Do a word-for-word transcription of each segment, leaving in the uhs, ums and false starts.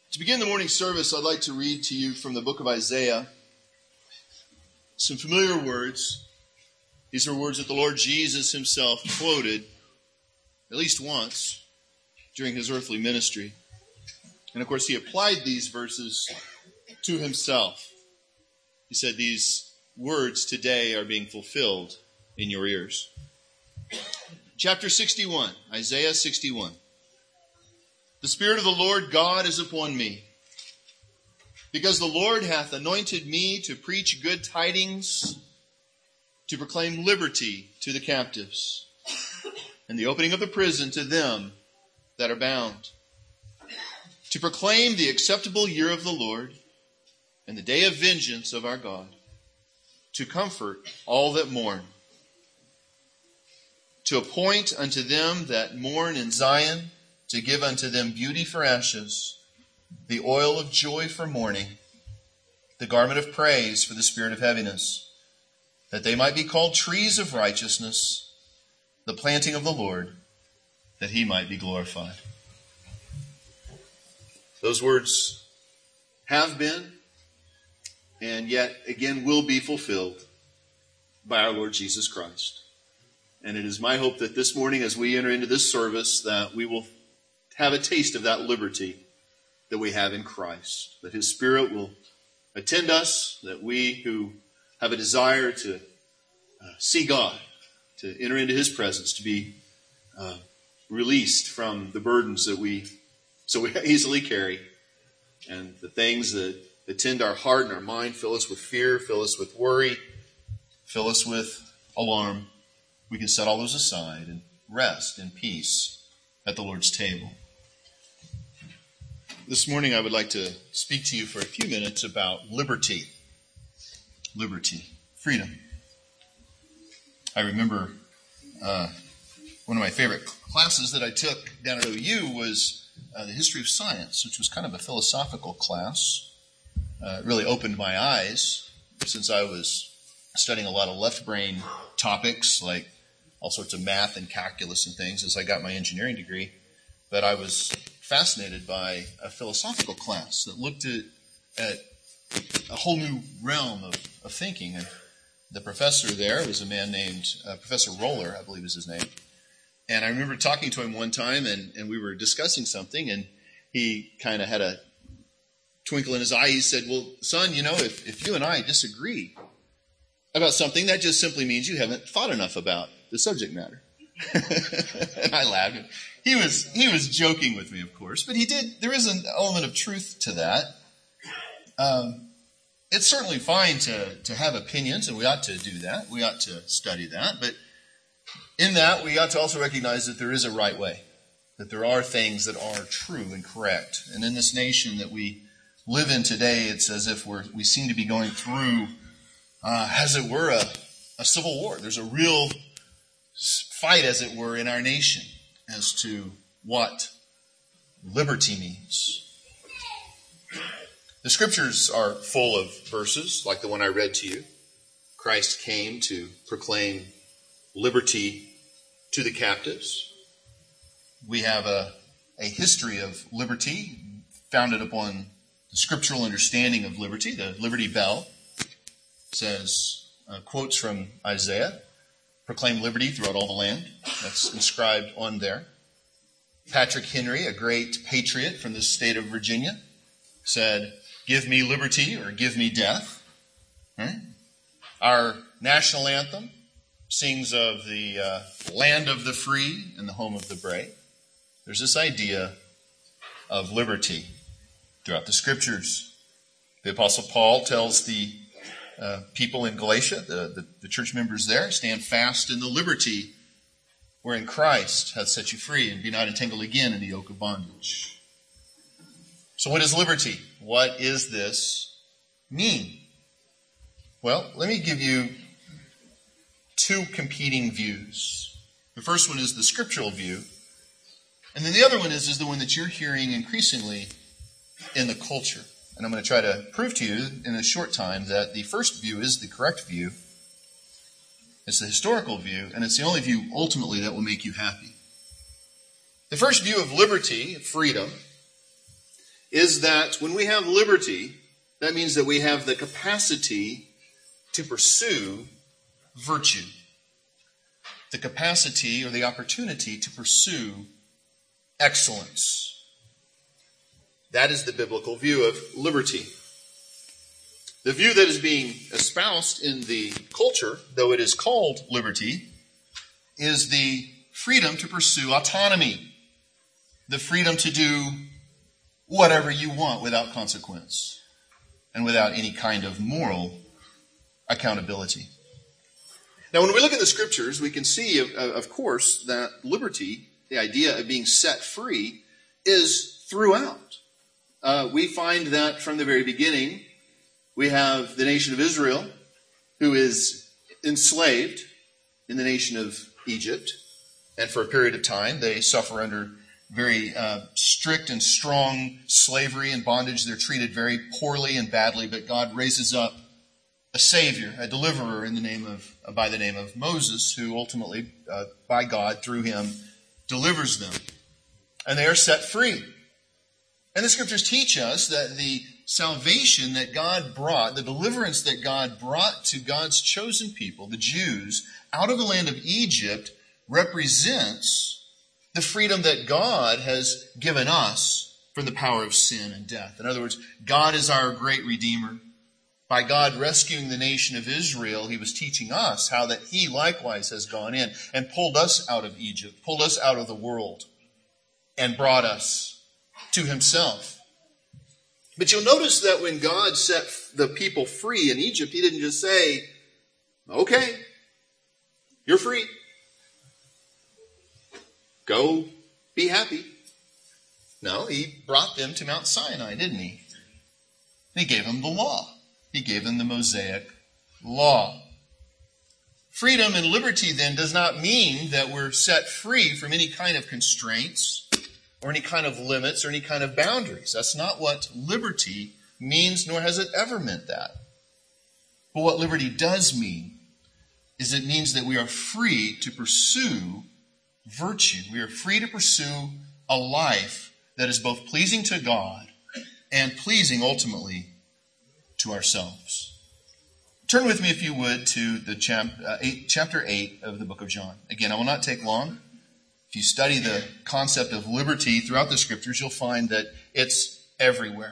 To begin the morning service, I'd like to read to you from the book of Isaiah some familiar words. These are words that the Lord Jesus himself quoted at least once during his earthly ministry. And of course, he applied these verses to himself. He said, "These words today are being fulfilled in your ears." Chapter sixty-one, Isaiah sixty-one. "The Spirit of the Lord God is upon me, because the Lord hath anointed me to preach good tidings, to proclaim liberty to the captives, and the opening of the prison to them that are bound, to proclaim the acceptable year of the Lord, and the day of vengeance of our God, to comfort all that mourn, to appoint unto them that mourn in Zion, to give unto them beauty for ashes, the oil of joy for mourning, the garment of praise for the spirit of heaviness, that they might be called trees of righteousness, the planting of the Lord, that he might be glorified." Those words have been, and yet again will be fulfilled by our Lord Jesus Christ. And it is my hope that this morning, as we enter into this service, that we will have a taste of that liberty that we have in Christ, that his Spirit will attend us, that we who have a desire to uh, see God, to enter into his presence, to be uh, released from the burdens that we so we easily carry, and the things that attend our heart and our mind, fill us with fear, fill us with worry, fill us with alarm. We can set all those aside and rest in peace at the Lord's table. This morning I would like to speak to you for a few minutes about liberty. Liberty. Freedom. I remember uh, one of my favorite classes that I took down at O U was uh, the history of science, which was kind of a philosophical class. Uh, it really opened my eyes since I was studying a lot of left brain topics like all sorts of math and calculus and things as I got my engineering degree. But I was fascinated by a philosophical class that looked at, at a whole new realm of, of thinking. And the professor there was a man named uh, Professor Roller, I believe is his name. And I remember talking to him one time, and, and we were discussing something, and he kind of had a twinkle in his eye. He said, "Well, son, you know, if, if you and I disagree about something, that just simply means you haven't thought enough about the subject matter." And I laughed. He was he was joking with me, of course, but he did. There is an element of truth to that. Um, it's certainly fine to to have opinions, and we ought to do that. We ought to study that. But in that, we ought to also recognize that there is a right way, that there are things that are true and correct. And in this nation that we live in today, it's as if we're we seem to be going through, uh, as it were, a, a civil war. There's a real fight, as it were, in our nation as to what liberty means. The scriptures are full of verses like the one I read to you. Christ came to proclaim liberty to the captives. We have a, a history of liberty founded upon the scriptural understanding of liberty. The Liberty Bell says, uh, quotes from Isaiah, "Proclaim liberty throughout all the land." That's inscribed on there. Patrick Henry, a great patriot from the state of Virginia, said, "Give me liberty or give me death." Right? Our national anthem sings of the uh, land of the free and the home of the brave. There's this idea of liberty throughout the scriptures. The Apostle Paul tells the Uh, people in Galatia, the, the, the church members there, "Stand fast in the liberty wherein Christ hath set you free, and be not entangled again in the yoke of bondage." So what is liberty? What is this mean? Well, let me give you two competing views. The first one is the scriptural view, and then the other one is, is the one that you're hearing increasingly in the culture. And I'm going to try to prove to you in a short time that the first view is the correct view. It's the historical view, and it's the only view ultimately that will make you happy. The first view of liberty, freedom, is that when we have liberty, that means that we have the capacity to pursue virtue. The capacity or the opportunity to pursue excellence. That is the biblical view of liberty. The view that is being espoused in the culture, though it is called liberty, is the freedom to pursue autonomy. The freedom to do whatever you want without consequence and without any kind of moral accountability. Now, when we look at the Scriptures, we can see, of, of course, that liberty, the idea of being set free, is throughout. Uh, we find that from the very beginning, we have the nation of Israel, who is enslaved in the nation of Egypt. And for a period of time, they suffer under very uh, strict and strong slavery and bondage. They're treated very poorly and badly, but God raises up a Savior, a deliverer in the name of, uh, by the name of Moses, who ultimately, uh, by God, through him, delivers them. And they are set free. And the Scriptures teach us that the salvation that God brought, the deliverance that God brought to God's chosen people, the Jews, out of the land of Egypt, represents the freedom that God has given us from the power of sin and death. In other words, God is our great Redeemer. By God rescuing the nation of Israel, he was teaching us how that he likewise has gone in and pulled us out of Egypt, pulled us out of the world, and brought us to himself. But you'll notice that when God set the people free in Egypt, he didn't just say, okay, you're free. Go be happy. No, he brought them to Mount Sinai, didn't he? He gave them the law. He gave them the Mosaic law. Freedom and liberty then does not mean that we're set free from any kind of constraints or any kind of limits or any kind of boundaries. That's not what liberty means, nor has it ever meant that. But what liberty does mean is it means that we are free to pursue virtue. We are free to pursue a life that is both pleasing to God and pleasing ultimately to ourselves. Turn with me, if you would, to the chap, uh, eight, chapter eight of the book of John. Again, I will not take long. If you study the concept of liberty throughout the Scriptures, you'll find that it's everywhere.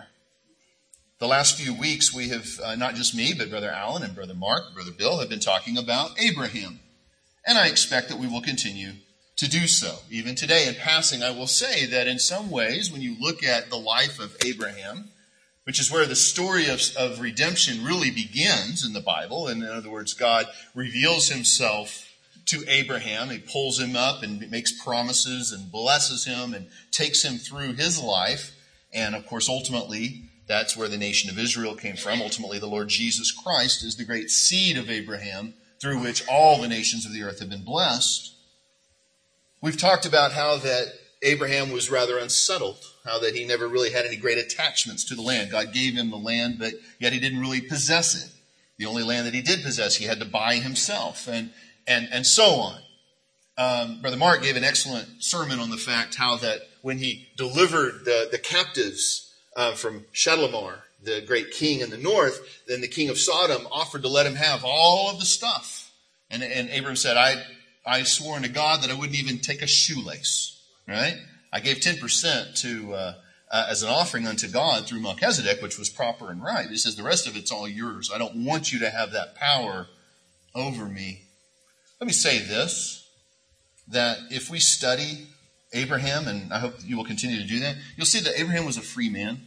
The last few weeks, we have, uh, not just me, but Brother Alan and Brother Mark, and Brother Bill, have been talking about Abraham. And I expect that we will continue to do so. Even today, in passing, I will say that in some ways, when you look at the life of Abraham, which is where the story of, of redemption really begins in the Bible. And in other words, God reveals himself to Abraham. He pulls him up and makes promises and blesses him and takes him through his life. And of course, ultimately, that's where the nation of Israel came from. Ultimately, the Lord Jesus Christ is the great seed of Abraham through which all the nations of the earth have been blessed. We've talked about how that Abraham was rather unsettled, how that he never really had any great attachments to the land. God gave him the land, but yet he didn't really possess it. The only land that he did possess, he had to buy himself, and and and so on. Um, Brother Mark gave an excellent sermon on the fact how that when he delivered the, the captives uh, from Chedorlaomer, the great king in the north, then the king of Sodom offered to let him have all of the stuff. And, and Abraham said, I, I swore unto God that I wouldn't even take a shoelace. Right? I gave ten percent to uh, uh, as an offering unto God through Melchizedek, which was proper and right. He says, the rest of it's all yours. I don't want you to have that power over me. Let me say this, that if we study Abraham, and I hope you will continue to do that, you'll see that Abraham was a free man.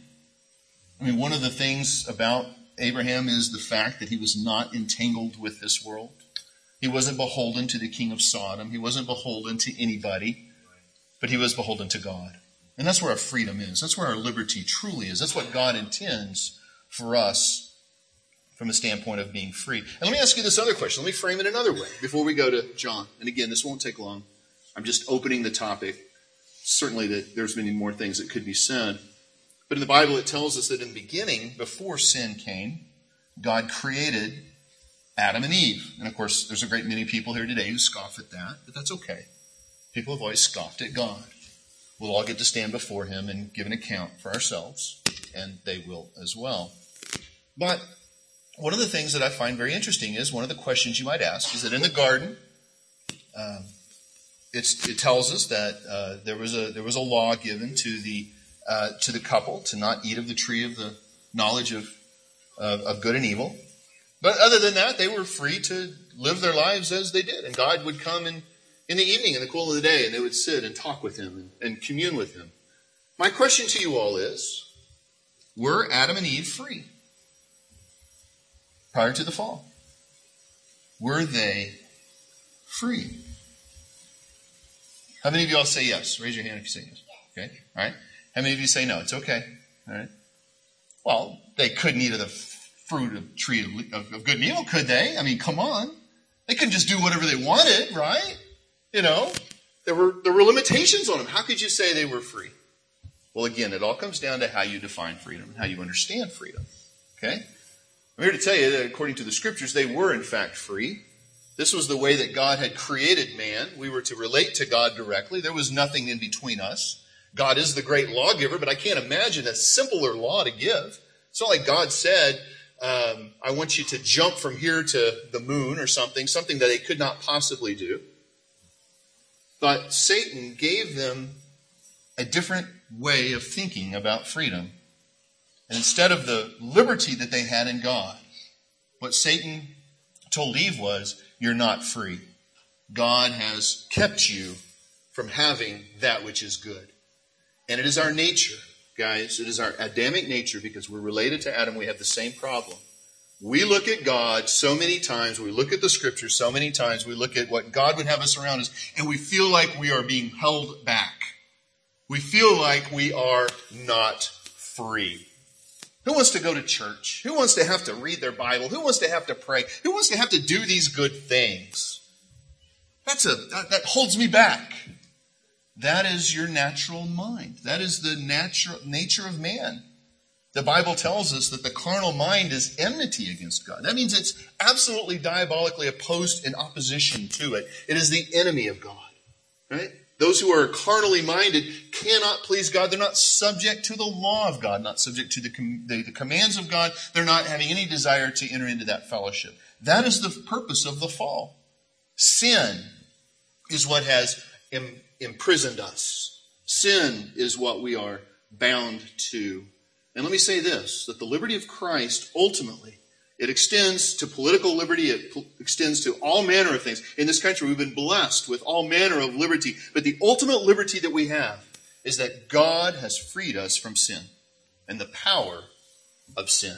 I mean, one of the things about Abraham is the fact that he was not entangled with this world. He wasn't beholden to the king of Sodom. He wasn't beholden to anybody. But he was beholden to God. And that's where our freedom is. That's where our liberty truly is. That's what God intends for us from a standpoint of being free. And let me ask you this other question. Let me frame it another way before we go to John. And again, this won't take long. I'm just opening the topic. Certainly that there's many more things that could be said. But in the Bible, it tells us that in the beginning, before sin came, God created Adam and Eve. And of course, there's a great many people here today who scoff at that, but that's okay. People have always scoffed at God. We'll all get to stand before him and give an account for ourselves. and they will as well. But one of the things that I find very interesting is one of the questions you might ask is that in the garden, um, it's, it tells us that uh, there was a there was a law given to the uh, to the couple to not eat of the tree of the knowledge of of, of good and evil. But other than that, they were free to live their lives as they did, and God would come in in the evening, in the cool of the day, and they would sit and talk with Him and, and commune with Him. My question to you all is: were Adam and Eve free prior to the fall? Were they free? How many of you all say yes? Raise your hand if you say yes. Okay, all right. How many of you say no? It's okay. All right. Well, they couldn't eat of the fruit of tree of, of good and evil, could they? I mean, come on. They couldn't just do whatever they wanted, right? You know, there were there were limitations on them. How could you say they were free? Well, again, it all comes down to how you define freedom and how you understand freedom. Okay? I'm here to tell you that according to the Scriptures, they were in fact free. This was the way that God had created man. We were to relate to God directly. There was nothing in between us. God is the great lawgiver, but I can't imagine a simpler law to give. It's not like God said, um, I want you to jump from here to the moon or something, something that they could not possibly do. But Satan gave them a different way of thinking about freedom. And instead of the liberty that they had in God, what Satan told Eve was, you're not free. God has kept you from having that which is good. And it is our nature, guys. It is our Adamic nature, because we're related to Adam. We have the same problem. We look at God so many times. We look at the Scriptures so many times. We look at what God would have us around us, and we feel like we are being held back. We feel like we are not free. Who wants to go to church? Who wants to have to read their Bible? Who wants to have to pray? Who wants to have to do these good things? That's a that, that holds me back. That is your natural mind. That is the natural nature of man. The Bible tells us that the carnal mind is enmity against God. That means it's absolutely diabolically opposed in opposition to it. It is the enemy of God. Right? Those who are carnally minded cannot please God. They're not subject to the law of God, not subject to the, com- the, the commands of God. They're not having any desire to enter into that fellowship. That is the purpose of the fall. Sin is what has im- imprisoned us. Sin is what we are bound to. And let me say this, that the liberty of Christ ultimately, it extends to political liberty. It p- extends to all manner of things. In this country, we've been blessed with all manner of liberty. But the ultimate liberty that we have is that God has freed us from sin and the power of sin.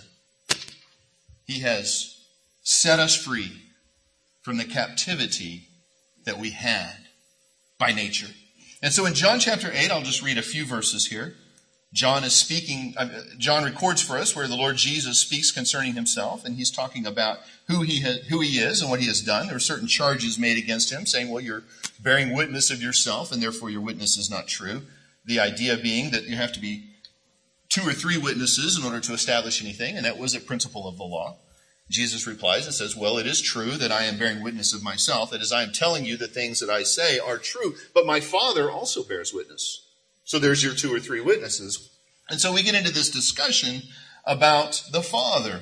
He has set us free from the captivity that we had by nature. And so in John chapter eight, I'll just read a few verses here. John is speaking, uh, John records for us where the Lord Jesus speaks concerning himself, and he's talking about who he ha- who he is and what he has done. There are certain charges made against him, saying, well, you're bearing witness of yourself, and therefore your witness is not true. The idea being that you have to be two or three witnesses in order to establish anything, and that was a principle of the law. Jesus replies and says, well, it is true that I am bearing witness of myself, that as I am telling you the things that I say are true, but my Father also bears witness. So there's your two or three witnesses. And so we get into this discussion about the Father.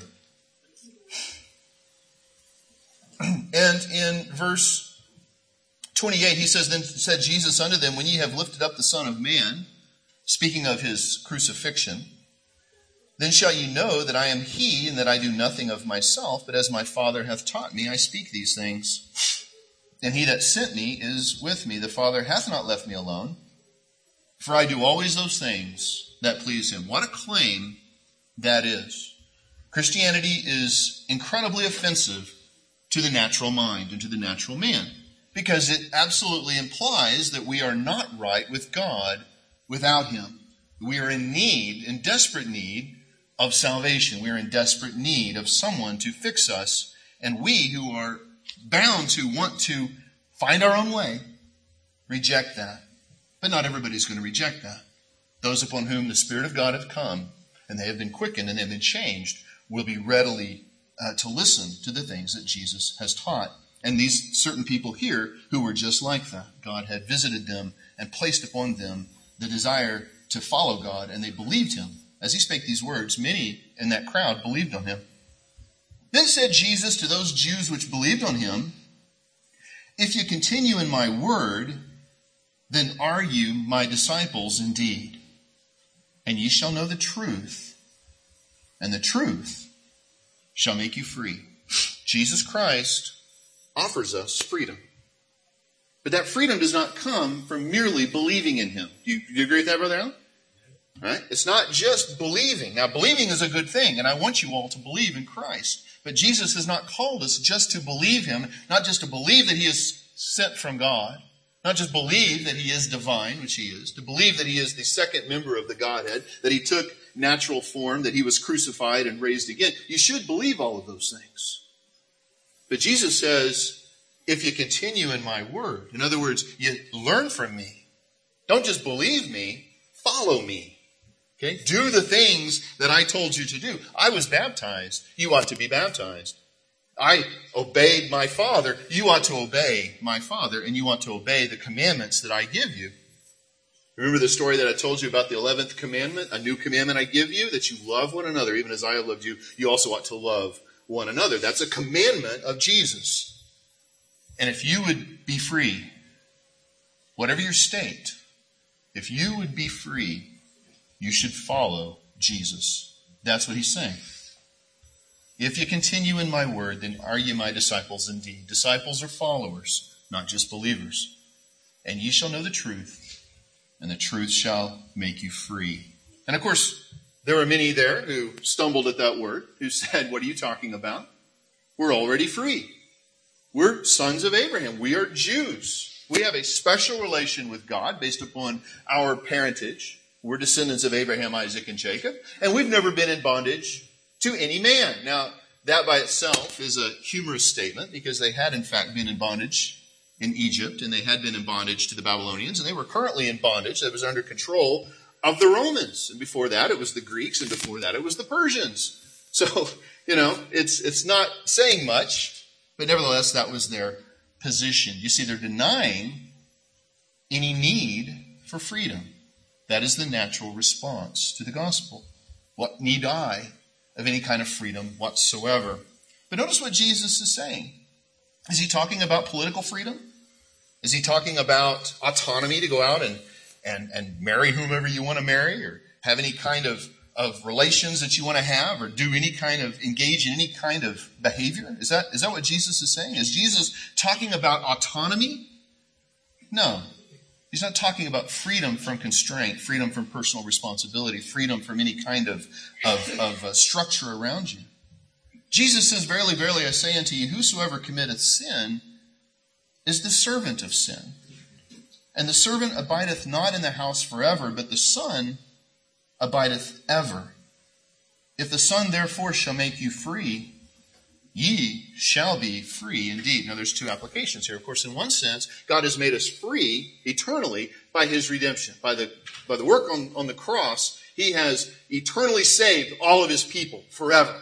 And in verse twenty-eight, he says, then said Jesus unto them, when ye have lifted up the Son of Man, speaking of his crucifixion, then shall ye know that I am he, and that I do nothing of myself, but as my Father hath taught me, I speak these things. And he that sent me is with me. The Father hath not left me alone, for I do always those things that please him. What a claim that is. Christianity is incredibly offensive to the natural mind and to the natural man, because it absolutely implies that we are not right with God without him. We are in need, in desperate need of salvation. We are in desperate need of someone to fix us, and we who are bound to want to find our own way reject that. But not everybody's going to reject that. Those upon whom the Spirit of God hath come, and they have been quickened and they have been changed, will be readily uh, to listen to the things that Jesus has taught. And these certain people here who were just like that. God had visited them and placed upon them the desire to follow God, and they believed him as he spake these words, many in that crowd believed on him. Then said Jesus to those Jews which believed on him, If you continue in my word, then are you my disciples indeed. And ye shall know the truth, and the truth shall make you free. Jesus Christ offers us freedom. But that freedom does not come from merely believing in him. Do you, do you agree with that, Brother Allen? Right? It's not just believing. Now, believing is a good thing, and I want you all to believe in Christ. But Jesus has not called us just to believe him, not just to believe that he is sent from God, not just believe that he is divine, which he is, to believe that he is the second member of the Godhead, that he took natural form, that he was crucified and raised again. You should believe all of those things. But Jesus says, if you continue in my word, in other words, you learn from me. Don't just believe me, follow me. Okay? Do the things that I told you to do. I was baptized. You ought to be baptized. I obeyed my Father. You ought to obey my Father, and you ought to obey the commandments that I give you. Remember the story that I told you about the eleventh commandment? A new commandment I give you, that you love one another, even as I have loved you. You also ought to love one another. That's a commandment of Jesus. And if you would be free, whatever your state, if you would be free, you should follow Jesus. That's what he's saying. If you continue in my word, then are ye my disciples indeed. Disciples are followers, not just believers. And ye shall know the truth, and the truth shall make you free. And of course, there were many there who stumbled at that word, who said, what are you talking about? We're already free. We're sons of Abraham. We are Jews. We have a special relation with God based upon our parentage. We're descendants of Abraham, Isaac, and Jacob. And we've never been in bondage to any man. Now, that by itself is a humorous statement because they had in fact been in bondage in Egypt, and they had been in bondage to the Babylonians, and they were currently in bondage that was under control of the Romans. And before that, it was the Greeks, and before that, it was the Persians. So, you know, it's it's not saying much, but nevertheless, that was their position. You see, they're denying any need for freedom. That is the natural response to the gospel. What need I of any kind of freedom whatsoever? But notice what Jesus is saying. Is he talking about political freedom? Is he talking about autonomy to go out and, and, and marry whomever you want to marry, or have any kind of, of relations that you want to have, or do any kind of, engage in any kind of behavior? Is that, is that what Jesus is saying? Is Jesus talking about autonomy? No. He's not talking about freedom from constraint, freedom from personal responsibility, freedom from any kind of, of, of uh, structure around you. Jesus says, verily, verily, I say unto you, whosoever committeth sin is the servant of sin. And the servant abideth not in the house forever, but the Son abideth ever. If the Son therefore shall make you free, ye shall be free indeed. Now, there's two applications here. Of course, in one sense, God has made us free eternally by his redemption. By the, by the work on, on the cross, he has eternally saved all of his people forever.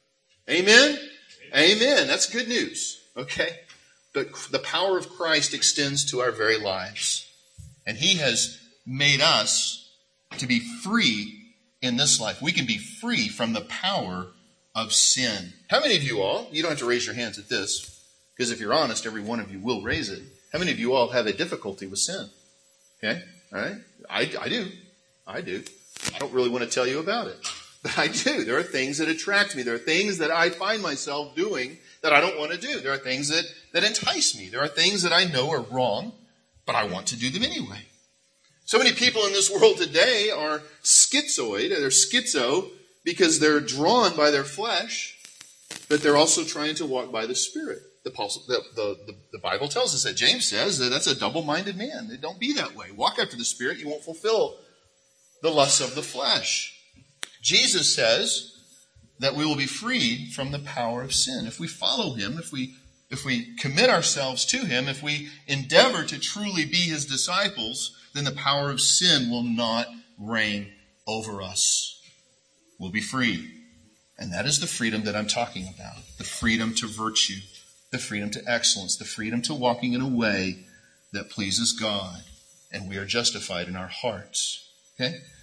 Amen? Amen. That's good news. Okay? But the power of Christ extends to our very lives. And he has made us to be free in this life. We can be free from the power of sin. How many of you all, you don't have to raise your hands at this, because if you're honest, every one of you will raise it. How many of you all have a difficulty with sin? Okay? All right? I, I do. I do. I don't really want to tell you about it. But I do. There are things that attract me. There are things that I find myself doing that I don't want to do. There are things that, that entice me. There are things that I know are wrong, but I want to do them anyway. So many people in this world today are schizoid. They're schizo because they're drawn by their flesh, but they're also trying to walk by the Spirit. The, the, the, the Bible tells us that. James says that that's a double-minded man. Don't be that way. Walk after the Spirit. You won't fulfill the lusts of the flesh. Jesus says that we will be freed from the power of sin. If we follow him, if we, if we commit ourselves to him, if we endeavor to truly be his disciples, then the power of sin will not reign over us. We'll be free. And that is the freedom that I'm talking about. The freedom to virtue, the freedom to excellence, the freedom to walking in a way that pleases God. And we are justified in our hearts. Okay?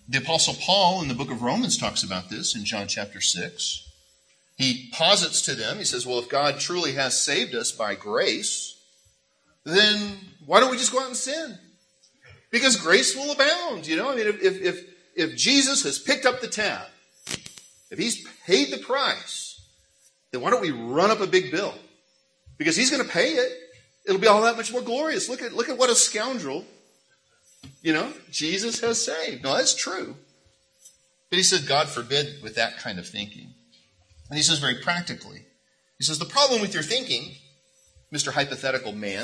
The Apostle Paul in the book of Romans talks about this in John chapter six. He posits to them, he says, well, if God truly has saved us by grace, then why don't we just go out and sin? Because grace will abound, you know? I mean, if, if, if, if Jesus has picked up the tab, if he's paid the price, then why don't we run up a big bill? Because he's going to pay it. It'll be all that much more glorious. Look at, look at what a scoundrel, you know, Jesus has saved. No, that's true. But he said, God forbid with that kind of thinking. And he says very practically, he says, the problem with your thinking, Mister Hypothetical Man,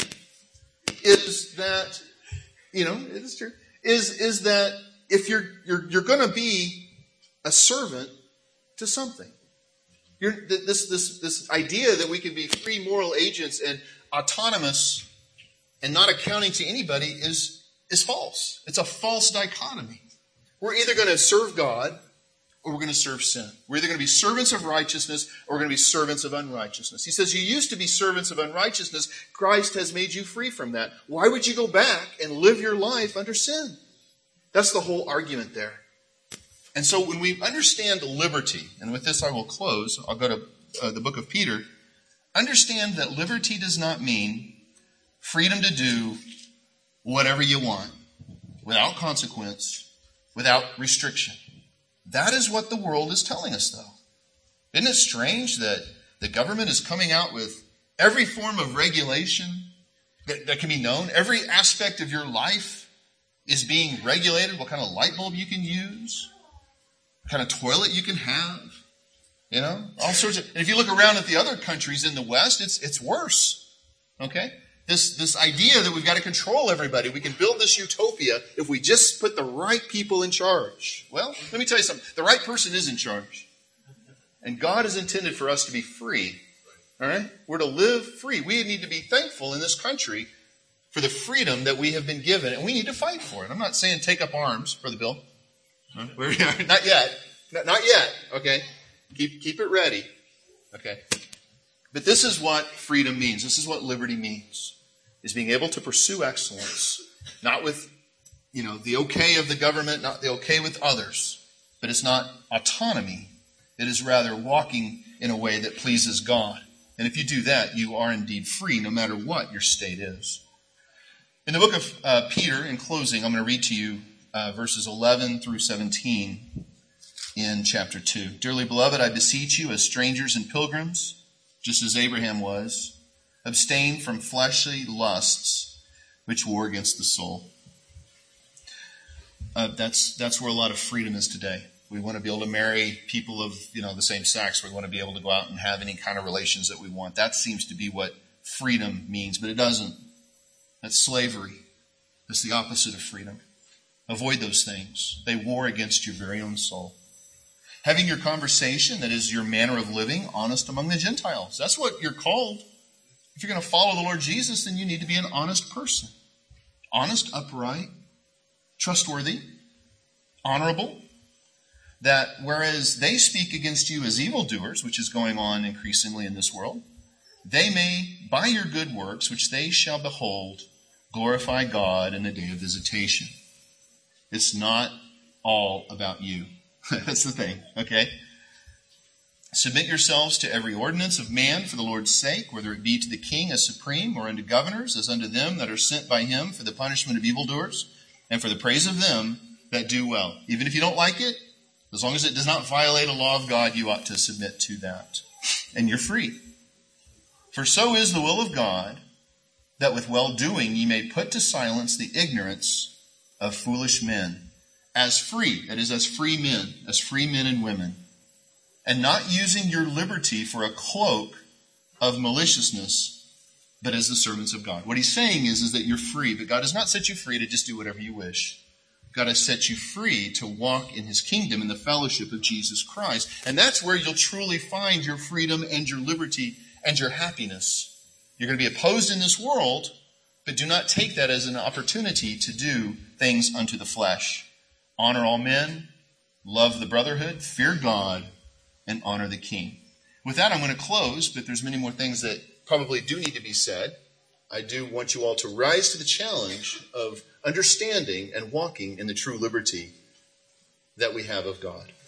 is that, you know, it is true, is, is that if you're, you're, you're going to be a servant to something, you're, this, this, this idea that we can be free moral agents and autonomous and not accounting to anybody is, is false. It's a false dichotomy. We're either going to serve God or we're going to serve sin. We're either going to be servants of righteousness or we're going to be servants of unrighteousness. He says, you used to be servants of unrighteousness. Christ has made you free from that. Why would you go back and live your life under sin? That's the whole argument there. And so when we understand liberty, and with this I will close, I'll go to uh, the book of Peter, understand that liberty does not mean freedom to do whatever you want, without consequence, without restriction. That is what the world is telling us, though. Isn't it strange that the government is coming out with every form of regulation that, that can be known? Every aspect of your life is being regulated. What kind of light bulb you can use, what kind of toilet you can have, you know, all sorts of. And if you look around at the other countries in the West, it's it's worse. Okay, this this idea that we've got to control everybody, we can build this utopia if we just put the right people in charge. Well, let me tell you something. The right person is in charge, and God has intended for us to be free. All right, we're to live free. We need to be thankful in this country for the freedom that we have been given, and we need to fight for it. I'm not saying take up arms for the bill. Huh? Not yet. Not, not yet. Okay. Keep keep it ready. Okay. But this is what freedom means. This is what liberty means. Is being able to pursue excellence. Not with, you know, the okay of the government, not the okay with others. But it's not autonomy. It is rather walking in a way that pleases God. And if you do that, you are indeed free, no matter what your state is. In the book of uh, Peter, in closing, I'm going to read to you Uh, verses eleven through seventeen in chapter two. Dearly beloved, I beseech you as strangers and pilgrims, just as Abraham was, abstain from fleshly lusts which war against the soul. Uh, that's that's where a lot of freedom is today. We want to be able to marry people of, you know, the same sex. We want to be able to go out and have any kind of relations that we want. That seems to be what freedom means, but it doesn't. That's slavery. That's the opposite of freedom. Avoid those things. They war against your very own soul. Having your conversation, that is your manner of living, honest among the Gentiles. That's what you're called. If you're going to follow the Lord Jesus, then you need to be an honest person. Honest, upright, trustworthy, honorable. That whereas they speak against you as evildoers, which is going on increasingly in this world, they may, by your good works, which they shall behold, glorify God in the day of visitation. It's not all about you. That's the thing, okay? Submit yourselves to every ordinance of man for the Lord's sake, whether it be to the king as supreme or unto governors as unto them that are sent by him for the punishment of evildoers and for the praise of them that do well. Even if you don't like it, as long as it does not violate a law of God, you ought to submit to that. And you're free. For so is the will of God, that with well-doing ye may put to silence the ignorance of foolish men, as free, that is, as free men, as free men and women, and not using your liberty for a cloak of maliciousness, but as the servants of God. What he's saying is, is that you're free, but God has not set you free to just do whatever you wish. God has set you free to walk in his kingdom in the fellowship of Jesus Christ. And that's where you'll truly find your freedom and your liberty and your happiness. You're going to be opposed in this world, but do not take that as an opportunity to do things unto the flesh. Honor all men, love the brotherhood, fear God, and honor the king. With that, I'm going to close, but there's many more things that probably do need to be said. I do want you all to rise to the challenge of understanding and walking in the true liberty that we have of God.